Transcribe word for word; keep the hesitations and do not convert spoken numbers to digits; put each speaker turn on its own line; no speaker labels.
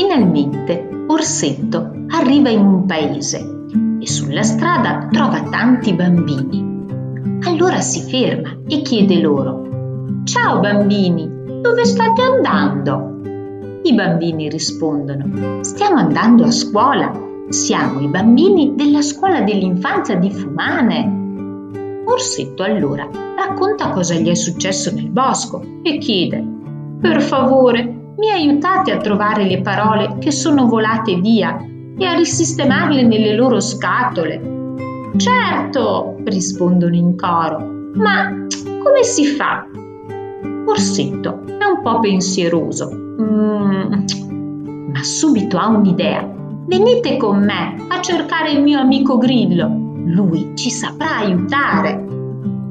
Finalmente Orsetto arriva in un paese e sulla strada trova tanti bambini. Allora si ferma e chiede loro: «Ciao bambini, dove state andando?» I bambini rispondono: «Stiamo andando a scuola, siamo i bambini della scuola dell'infanzia di Fumane». Orsetto allora racconta cosa gli è successo nel bosco e chiede: «Per favore, mi aiutate a trovare le parole che sono volate via e a risistemarle nelle loro scatole?» «Certo», rispondono in coro, «ma come si fa?» Orsetto è un po' pensieroso, mm, ma subito ha un'idea. «Venite con me a cercare il mio amico Grillo, lui ci saprà aiutare».